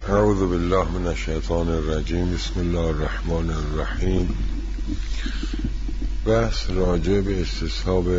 اعوذ بالله من الشیطان الرجیم. بسم الله الرحمن الرحیم. بحث راجع به استصحاب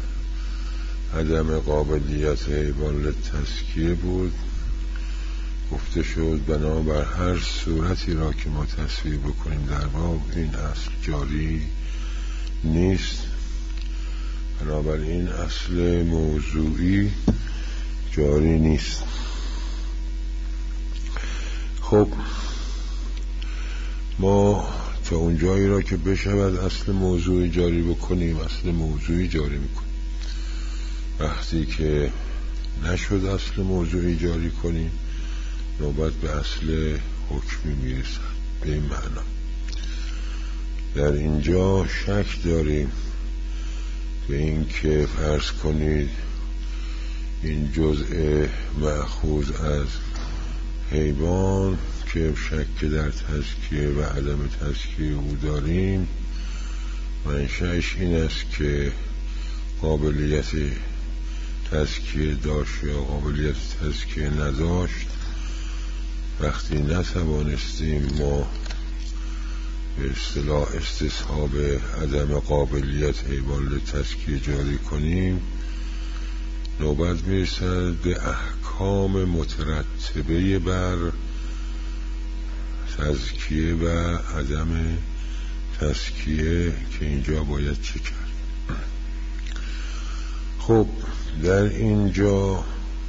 عدم قابلیت حیوان للتزکیه بود. گفته شد بنابر هر صورتی را که ما تصویر بکنیم در باب این اصل جاری نیست، بنابراین اصل موضوعی جاری نیست. خب ما تا اون جایی را که بشود اصل موضوعی جاری بکنیم اصل موضوعی جاری میکنیم. وقتی که نشد اصل موضوعی جاری کنیم نوبت به اصل حکمی میرسد. به این معنا در اینجا شک داریم به این که فرض کنید این جزء مأخوذ از حیوان که شک در تزکیه و عدم تزکیه او داریم منشأش این است که قابلیت تزکیه داشت یا قابلیت تزکیه نداشت. وقتی نتوانستیم ما به اصطلاح استصحاب عدم قابلیت حیوان لتزکیه جاری کنیم نوبت میرسد به احکام مترتبه بر تزکیه و عدم تزکیه که اینجا باید چه کرد. خب در اینجا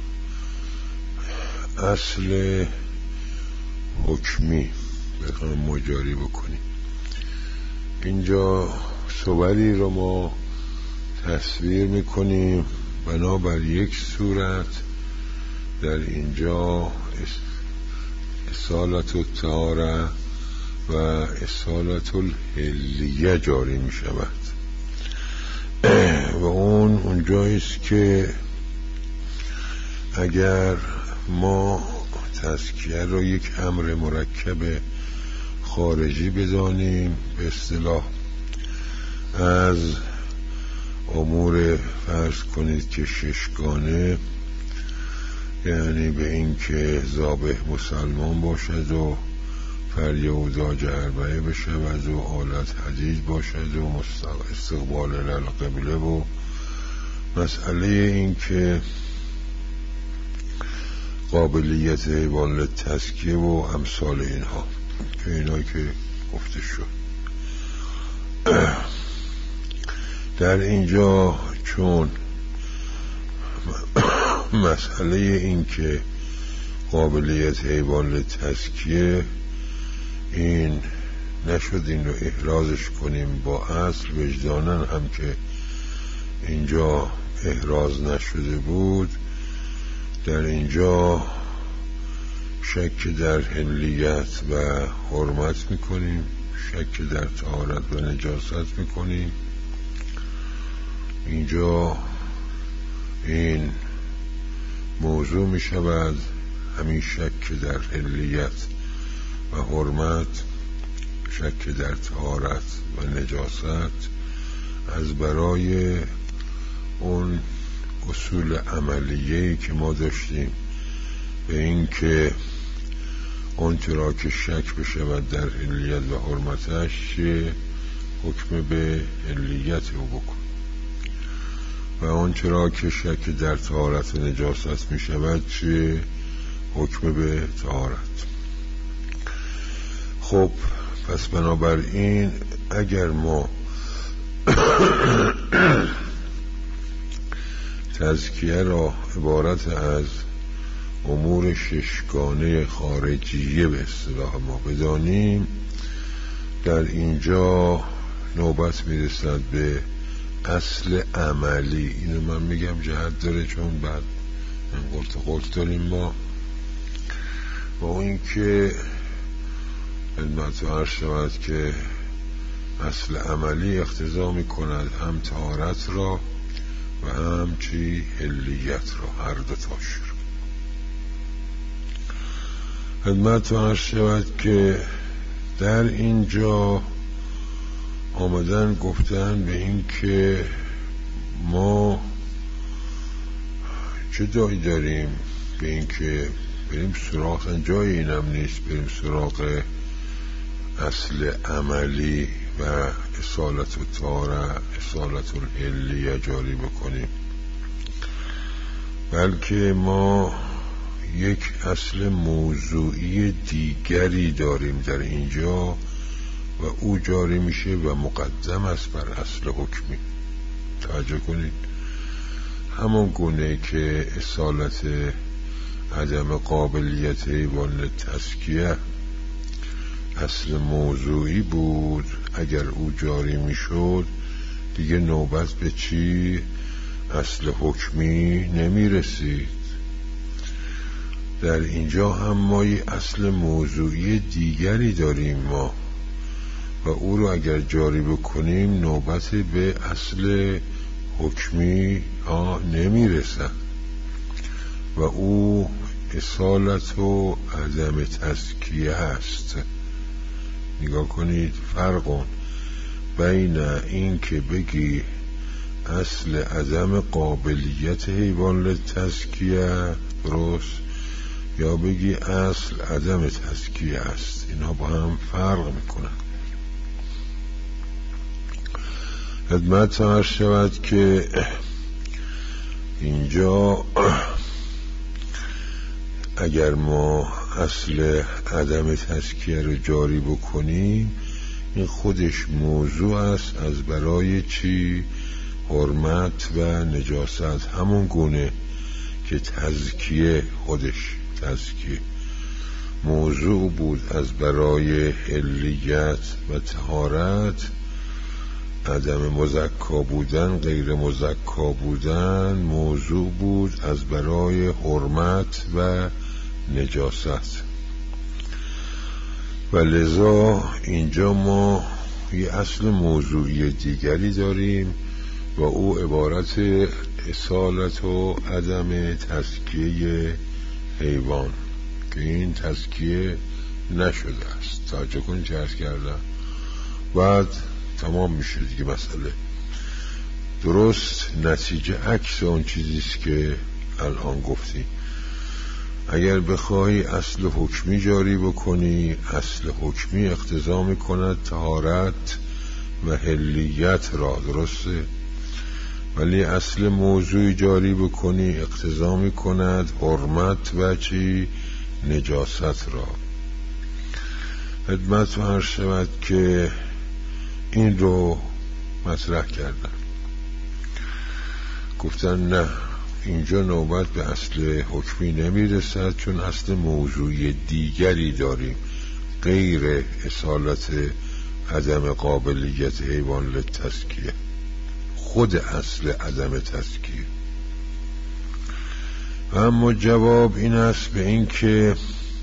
اصل حکمی بخوایم مجاری بکنیم. اینجا صوری رو ما تصویر میکنیم بنابر یک صورت. در اینجا اصالت الطهاره و اصالت الحلیه جاری می شود و اونجاییست که اگر ما تزکیه رو یک امر مرکب خارجی بدانیم به اصطلاح از امور فرض کنید که ششگانه، یعنی به این که ذابح مسلمان باشد و فریاداج اربعه بشود و آلت حدید باشد و استقبال القبله و مسئله این که قابلیت حیوان للتزکیه و امثال اینها که اینا که گفته شد. در اینجا چون مسئله این که قابلیت حیوان لتزکیه این نشد این رو احرازش کنیم با اصل، وجدانن هم که اینجا احراز نشده بود، در اینجا شک در حلیت و حرمت میکنیم، شک در طهارت و نجاست میکنیم. اینجا این موضوع می شود همین شک در حلیت و حرمت، شک در طهارت و نجاست از برای اون اصول عملیه‌ای که ما داشتیم به این که آنچه که شک بشود در حلیت و حرمتش حکم به حلیت رو بکن و آنچه را که شک در طهارت و نجاست می شود چه حکم به طهارت. خب پس بنابراین اگر ما تزکیه را عبارت از امور ششگانه خارجیه به اصطلاح ما بدانیم در اینجا نوبت می رسد به اصل عملی. اینو من میگم جهت داره چون بعد من قلت داریم ما با این که خدمت عرض شود که اصل عملی اقتضا میکند هم طهارت را و هم چی حلیت را، هر دو تاش رو. خدمت عرض شود که در اینجا آمدن گفتن به این که ما چه دایی داریم به این که بریم سراغ جای اینم نیست، بریم سراغ اصل عملی و اصالت الطهاره، اصالت الحلیه جاری بکنیم، بلکه ما یک اصل موضوعی دیگری داریم در اینجا و او جاری میشه و مقدم است بر اصل حکمی. توجه کنید، همون گونه که اصالت عدم قابلیت حیوان تزکیه اصل موضوعی بود، اگر او جاری میشد دیگه نوبت به چی؟ اصل حکمی نمی رسید. در اینجا هم ما یه اصل موضوعی دیگری داریم ما و او رو اگر جاری بکنیم نوبت به اصل حکمی نمی رسد و او اصالت و عدم تزکیه هست. نگاه کنید، فرق بین این که بگی اصل عدم قابلیت حیوان للتزکیه درست یا بگی اصل عدم تزکیه است، اینا با هم فرق میکنن. خدمت عرض شود که اینجا اگر ما اصل عدم تزکیه رو جاری بکنیم این خودش موضوع است از برای چی؟ حرمت و نجاست. همون گونه که تزکیه خودش تزکیه موضوع بود از برای حلیت و طهارت، عدم مزکا بودن، غیر مزکا بودن موضوع بود از برای حرمت و نجاست. و لذا اینجا ما یه اصل موضوعی دیگری داریم و او عبارت اصالت و عدم تزکیه حیوان که این تزکیه نشده است. توجه کنید چه عرض کردم، بعد تمام میشه دیگه مسئله. درست نتیجه عکس اون چیزیست که الان گفتی. اگر بخوای اصل حکمی جاری بکنی، اصل حکمی اقتضا میکند طهارت و حلیت را، درسته؟ ولی اصل موضوعی جاری بکنی اقتضا میکند حرمت و چی؟ نجاست را. خدمت عرض شود که این رو مطرح کردن، گفتن نه اینجا نوبت به اصل حکمی نمیرسد چون اصل موضوعی دیگری داریم غیر اصالت عدم قابلیت حیوان للتزکیه، خود اصل عدم تزکیه. اما جواب این است به این که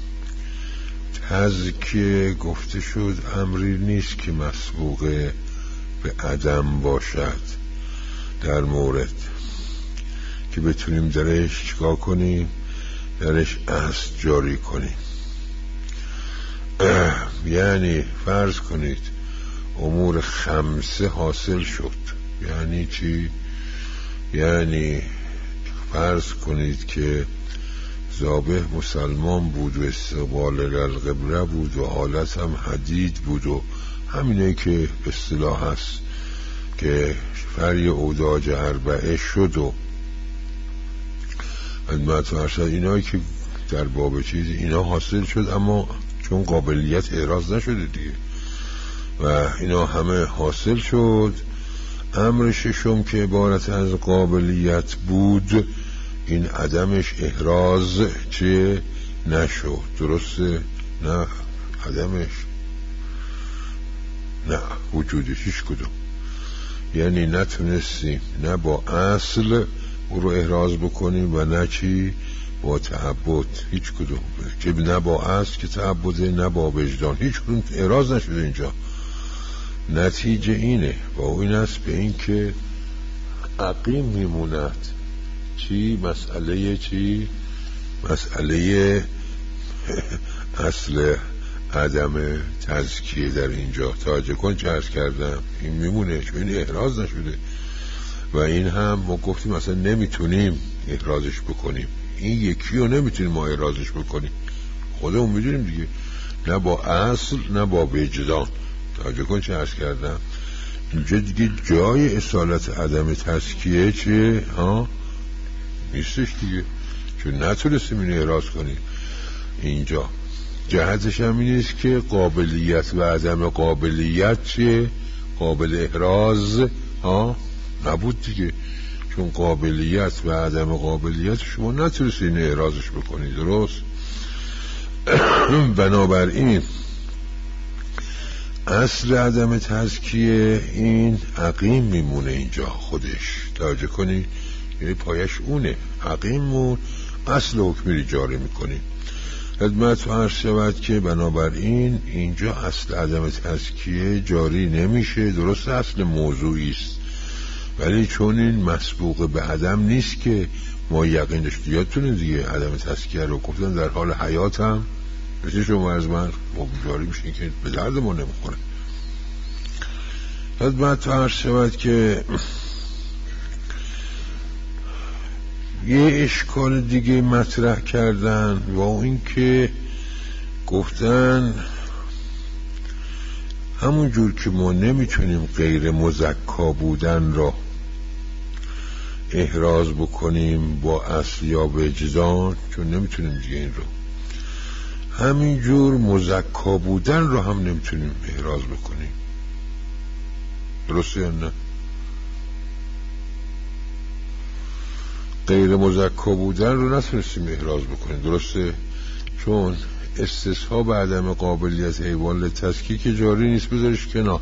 تزکیه گفته شد امری نیست که مسبوق به عدم باشد، در مورد که بتونیم درش چیکار کنیم؟ درش اصل جاری کنیم. یعنی فرض کنید امور خمسه حاصل شد. یعنی چی؟ یعنی فرض کنید که ذابح مسلمان بود و استقبال القبله بود و حالت هم حدید بود و همینه که اصطلاح هست که فری اوداج اربعه شد و خدمت ارشد اینایی که در باب چیز اینا حاصل شد، اما چون قابلیت اعراض نشده دیگه و اینا همه حاصل شد. امر ششم که عبارت از قابلیت بود این عدمش احراز چه نشد، درسته؟ نه عدمش، نه وجودش هیچ کدوم. یعنی نتونستیم نه با اصل او رو احراز بکنیم و نه چی با تعبد، هیچ کدوم، که نه با اصل که تعبده نه با وجدان، هیچ کدوم احراز نشده اینجا. نتیجه اینه و این است به این که عقیم میموند چی؟ مسئله چی؟ مسئله اصل عدم تزکیه در اینجا. توجه کن چه عرض کردم، این میمونه چون این احراز نشده و این هم ما گفتیم اصلا نمیتونیم احرازش بکنیم، این یکی رو نمیتونیم ما احرازش بکنیم، خودمون میدونیم دیگه، نه با اصل نه با وجدان. توجه کن چه عرض کردم، اینجا دیگه جای اصالت عدم تزکیه چه نیستش دیگه، چون نتونستیم اینو احراز کنیم. اینجا جهتش هم این است که قابلیت و عدم قابلیت چه قابل احراز نبود دیگه، چون قابلیت و عدم قابلیت شما نتونستین احرازش بکنید، درست؟ بنابراین اصل عدم تزکیه این عقیم میمونه اینجا خودش. توجه کنید، یعنی پایش اونه، عقیم مون، اصل حکمی جاری میکنیم. خدمت عرض شود که بنابراین اینجا اصل عدم تزکیه جاری نمیشه، درست اصل موضوعی است، ولی چون این مسبوق به عدم نیست که ما یقین داشت. یادتونه دیگه عدم تزکیه رو گفتن در حال حیات هم مثل شما از من جاری میشه که به درد ما نمیخوره. خدمت عرض شود که یه اشکال دیگه مطرح کردن و این که گفتن همون جور که ما نمیتونیم غیر مزکا بودن را احراز بکنیم با اصل یا وجدان، چون نمیتونیم دیگه این رو، همین جور مزکا بودن رو هم نمیتونیم احراز بکنیم. درسته یا نه؟ غیر مزکا بودن رو نتونستیم احراز بکنیم، درسته؟ چون استصحاب عدم قابلیت حیوان تزکیه که جاری نیست، بذارش کنار.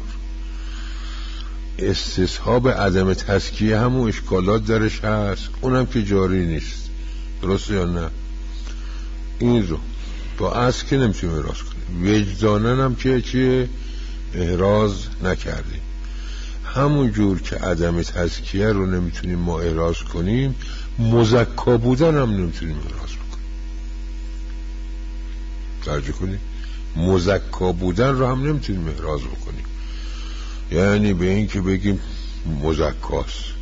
استصحاب عدم تزکیه همون اشکالات درش هست، اونم که جاری نیست، درسته یا نه؟ این رو با اصل که نمیتونیم احراز کنیم، وجدانن هم که چیه احراز نکردیم. همون جور که عدم تزکیه رو نمیتونیم ما احراز کنیم، مزکا بودن هم نمیتونیم احراز بکنیم. توجه کنیم، مزکا بودن رو هم نمیتونیم احراز بکنیم. یعنی به این که بگیم مزکاست،